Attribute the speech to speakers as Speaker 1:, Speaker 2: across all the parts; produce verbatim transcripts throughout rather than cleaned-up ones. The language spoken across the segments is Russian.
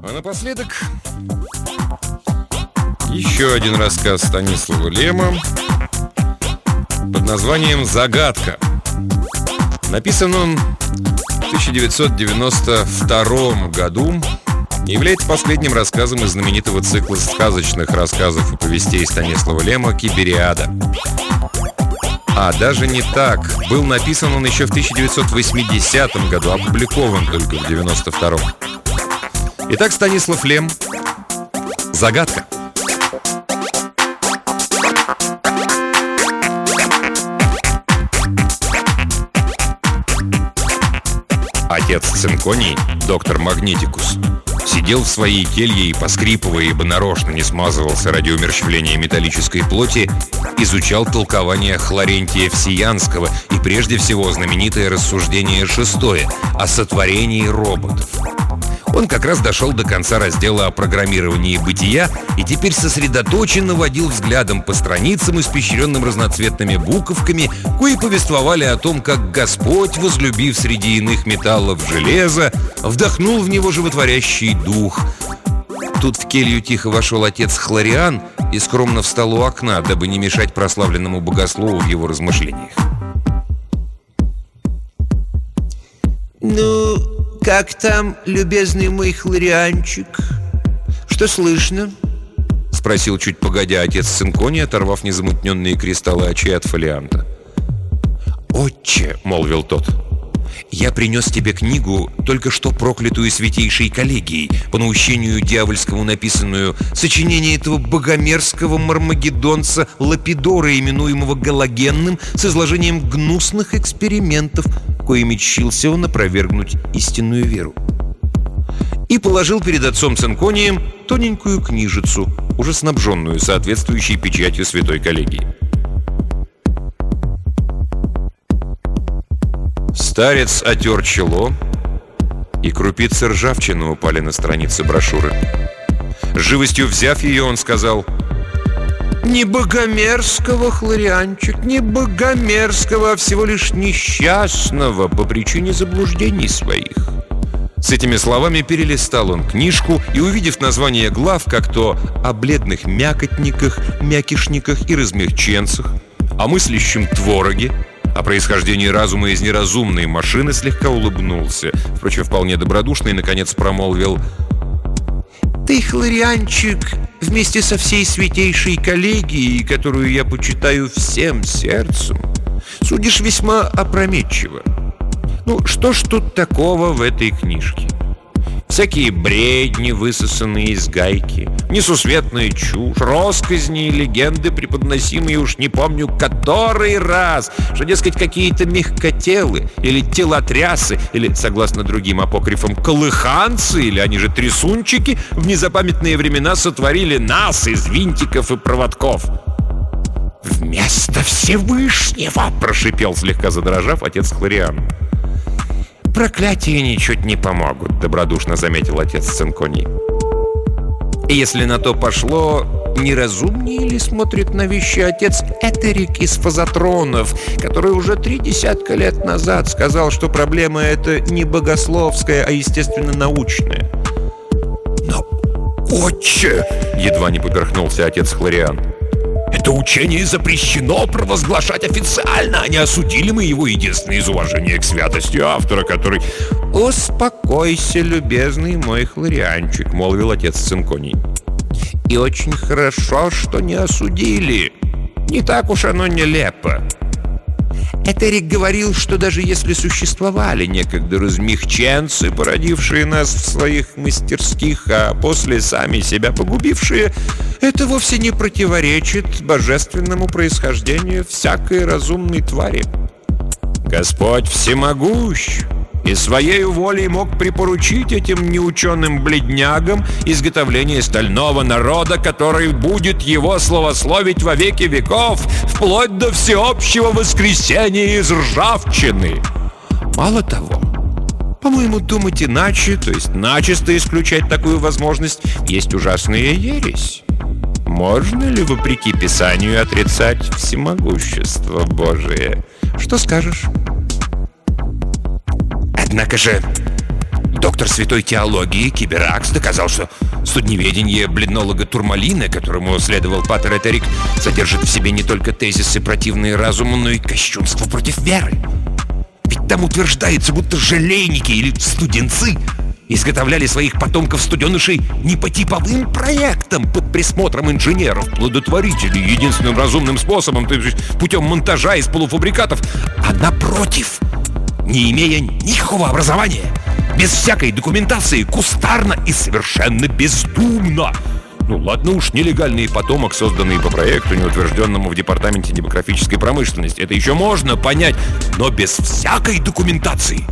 Speaker 1: А напоследок еще один рассказ Станислава Лема под названием «Загадка». Написан он в тысяча девятьсот девяносто втором году и является последним рассказом из знаменитого цикла сказочных рассказов и повестей Станислава Лема «Кибериада». А даже не так. Был написан он еще в тысяча девятьсот восьмидесятом году, опубликован только в девяносто втором. Итак, Станислав Лем. Загадка. Отец Цинконий, доктор Магнитикус, сидел в своей келье и, поскрипывая, ибо нарочно не смазывался ради умерщвления металлической плоти, изучал толкование Хлорентия Всеянского и прежде всего знаменитое рассуждение шестое о сотворении роботов. Он как раз дошел до конца раздела о программировании бытия и теперь сосредоточенно водил взглядом по страницам, испещренным разноцветными буковками, кои повествовали о том, как Господь, возлюбив среди иных металлов железо, вдохнул в него животворящий дух. Тут в келью тихо вошел отец Хлориан и скромно встал у окна, дабы не мешать прославленному богослову в его размышлениях.
Speaker 2: «Ну, как там, любезный мой Хлорианчик? Что слышно?»
Speaker 1: — спросил чуть погодя отец Цинконий, оторвав незамутненные кристаллы очей от фолианта. «Отче», — молвил тот, — «я принес тебе книгу, только что проклятую святейшей коллегией, по наущению дьявольскому написанную, сочинение этого богомерзкого мармагеддонца Лапидора, именуемого галогенным, с изложением гнусных экспериментов, коими чщился он опровергнуть истинную веру». И положил перед отцом Цинконием тоненькую книжицу, уже снабженную соответствующей печатью святой коллегии. Старец отер чело, и крупицы ржавчины упали на страницы брошюры. Живостью взяв ее, он сказал:
Speaker 2: «Не богомерзкого, Хлорианчик, не богомерзкого, а всего лишь несчастного по причине заблуждений своих».
Speaker 1: С этими словами перелистал он книжку и, увидев название глав, как то о бледных мякотниках, мякишниках и размягченцах, о мыслящем твороге, о происхождении разума из неразумной машины, слегка улыбнулся, впрочем, вполне добродушно, и, наконец, промолвил:
Speaker 2: «Ты, Хлорианчик, вместе со всей святейшей коллегией, которую я почитаю всем сердцем, судишь весьма опрометчиво. Ну, что ж тут такого в этой книжке? Всякие бредни, высосанные из гайки, несусветная чушь, росказни и легенды, преподносимые уж не помню который раз, что, дескать, какие-то мягкотелы или телотрясы, или, согласно другим апокрифам, колыханцы, или они же трясунчики, в незапамятные времена сотворили нас из винтиков и проводков». «Вместо Всевышнего!» —
Speaker 1: прошипел, слегка задрожав, отец Хлориан.
Speaker 2: «Проклятия ничуть не помогут», — добродушно заметил отец Цинконий. «И если на то пошло, неразумнее ли смотрит на вещи отец Этерик из Фазотронов, который уже три десятка лет назад сказал, что проблема эта не богословская, а естественно-научная?»
Speaker 1: «Но, отче!» — едва не поперхнулся отец Хлориан. «Это учение запрещено провозглашать официально, а не осудили мы его единственно из уважения к святости автора, который...»
Speaker 2: «Успокойся, любезный мой Хлорианчик», — молвил отец Цинконий. «И очень хорошо, что не осудили. Не так уж оно нелепо. Этерик говорил, что даже если существовали некогда размягченцы, породившие нас в своих мастерских, а после сами себя погубившие, это вовсе не противоречит божественному происхождению всякой разумной твари. Господь всемогущ и своей волей мог припоручить этим неученым бледнягам изготовление стального народа, который будет его славословить во веки веков, вплоть до всеобщего воскресения из ржавчины. Мало того, по-моему, думать иначе, то есть начисто исключать такую возможность, есть ужасная ересь. Можно ли, вопреки Писанию, отрицать всемогущество Божие? Что скажешь?»
Speaker 1: «Однако же,
Speaker 2: Доктор святой теологии Киберакс доказал, что студневедение бледнолога Турмалина, которому следовал патер Этерик, содержит в себе не только тезисы, противные разуму, но и кощунство против веры. Ведь там утверждается, будто желейники или студенцы изготовляли своих потомков-студенышей не по типовым проектам под присмотром инженеров-плодотворителей единственным разумным способом, то есть путем монтажа из полуфабрикатов, а напротив, не имея никакого образования, без всякой документации, кустарно и совершенно бездумно. Ну ладно уж, нелегальный потомок, созданный по проекту, неутвержденному в департаменте демографической промышленности. Это еще можно понять, но без всякой документации.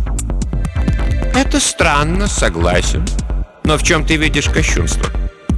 Speaker 3: Это странно, согласен. Но в чем ты видишь кощунство?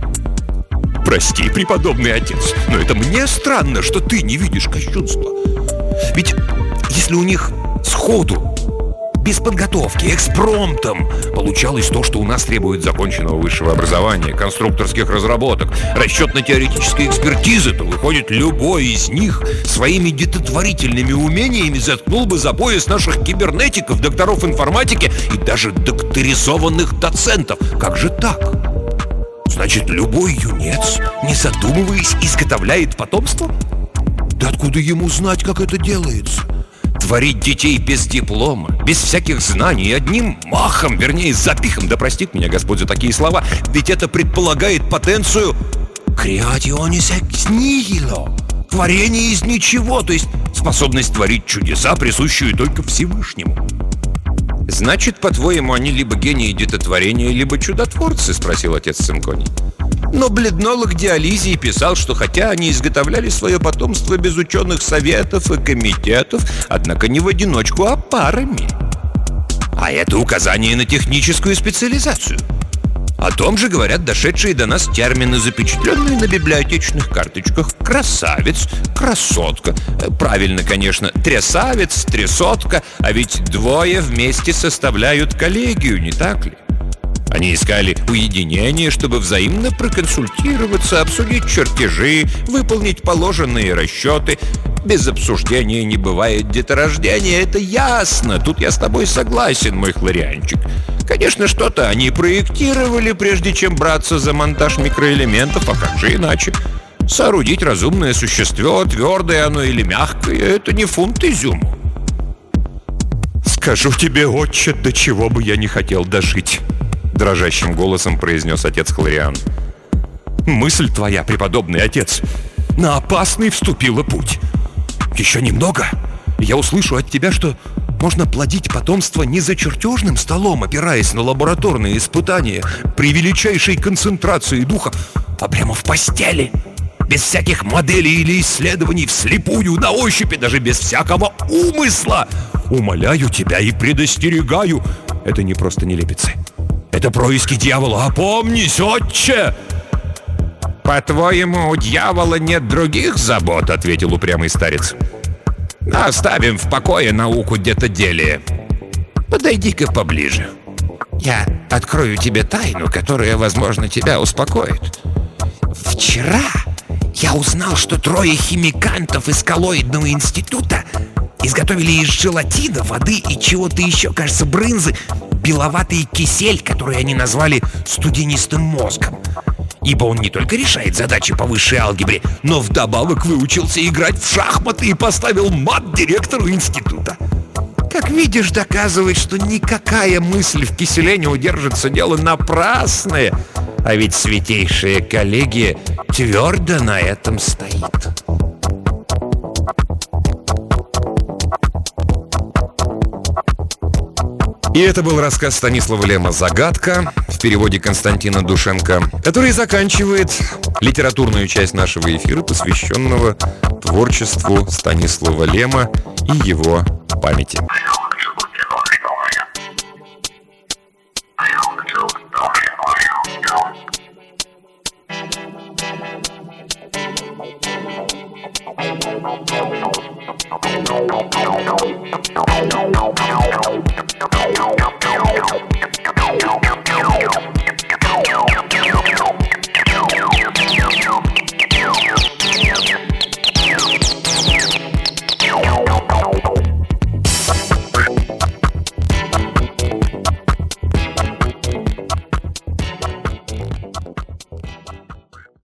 Speaker 2: Прости, преподобный отец, но это мне странно, что ты не видишь кощунства. Ведь если у них сходу, без подготовки, экспромтом получалось то, что у нас требует законченного высшего образования, конструкторских разработок, расчетно-теоретической экспертизы, то выходит, любой из них своими детотворительными умениями заткнул бы за пояс наших кибернетиков, докторов информатики и даже докторизованных доцентов. Как же так? Значит, любой юнец, не задумываясь, изготовляет потомство? Да откуда ему знать, как это делается? Творить детей без диплома, без всяких знаний, одним махом, вернее, запихом, да простит меня Господь за такие слова, ведь это предполагает потенцию creationis ex nihilo, творение из ничего, то есть способность творить чудеса, присущую только Всевышнему.
Speaker 3: Значит, по-твоему, они либо гении детотворения, либо чудотворцы? Спросил отец Цинконий.
Speaker 2: Но бледнолог Диализий писал, что хотя они изготовляли свое потомство без ученых советов и комитетов, однако не в одиночку, а парами. А это указание на техническую специализацию. О том же говорят дошедшие до нас термины, запечатленные на библиотечных карточках: красавец, красотка. Правильно, конечно, трясавец, трясотка, а ведь двое вместе составляют коллегию, не так ли? Они искали уединение, чтобы взаимно проконсультироваться, обсудить чертежи, выполнить положенные расчеты. Без обсуждения не бывает деторождения, это ясно. Тут я с тобой согласен, мой хлорианчик. Конечно, что-то они проектировали, прежде чем браться за монтаж микроэлементов, а как же иначе? Соорудить разумное существо, твердое оно или мягкое, это не фунт изюму. «Скажу тебе, отче, до чего бы я не хотел дожить», — дрожащим голосом произнес отец Хлориан. «Мысль твоя, преподобный отец, на опасный вступила путь. Еще немного, и я услышу от тебя, что можно плодить потомство не за чертежным столом, опираясь на лабораторные испытания при величайшей концентрации духа, а прямо в постели, без всяких моделей или исследований, вслепую, на ощупь, и даже без всякого умысла. Умоляю тебя и предостерегаю, это не просто нелепицы. Это происки дьявола. Опомнись, отче!»
Speaker 3: «По-твоему, у дьявола нет других забот?» — ответил упрямый старец. «Оставим в покое науку детоделия. Подойди-ка поближе. Я открою тебе тайну, которая, возможно, тебя успокоит. Вчера я узнал, что трое химикантов из коллоидного института изготовили из желатина, воды и чего-то еще, кажется, брынзы, беловатый кисель, который они назвали студенистым мозгом. Ибо он не только решает задачи по высшей алгебре, но вдобавок выучился играть в шахматы и поставил мат директору института. Как видишь, доказывает, что никакая мысль в киселе не удержится, дело напрасное. А ведь святейшая коллегия твердо на этом стоит».
Speaker 1: И это был рассказ Станислава Лема «Загадка» в переводе Константина Душенко, который заканчивает литературную часть нашего эфира, посвященного творчеству Станислава Лема и его памяти.